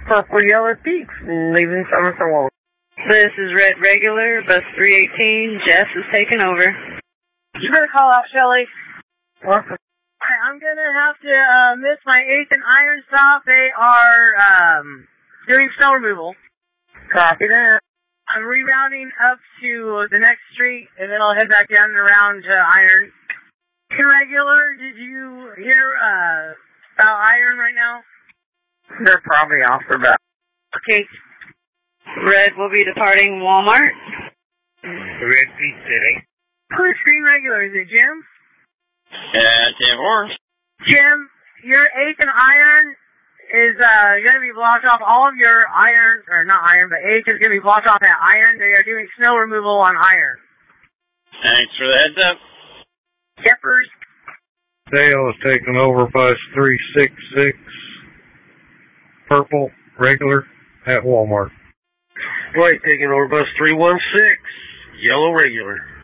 Purple Yellow Peaks, leaving Somerset Walk. This is Red Regular, bus 318. Jess is taking over. You better call out, Shelly. Awesome. I'm going to have to miss my 8th and Iron stop. They are doing snow removal. Copy that. I'm rerouting up to the next street, and then I'll head back down and around to Iron. Irregular, did you hear about Iron right now? They're probably off their back. Okay. Red will be departing Walmart. Red Peak City. Who's Green Regular? Is it Jim? Tim Horse. Jim, your 8th and Iron is going to be blocked off. All of your Iron, or not Iron, but 8th is going to be blocked off at Iron. They are doing snow removal on Iron. Thanks for the heads up. Shepherd. Dale is taking over bus 366, Purple Regular at Walmart. Dwight taking over bus 316, Yellow Regular.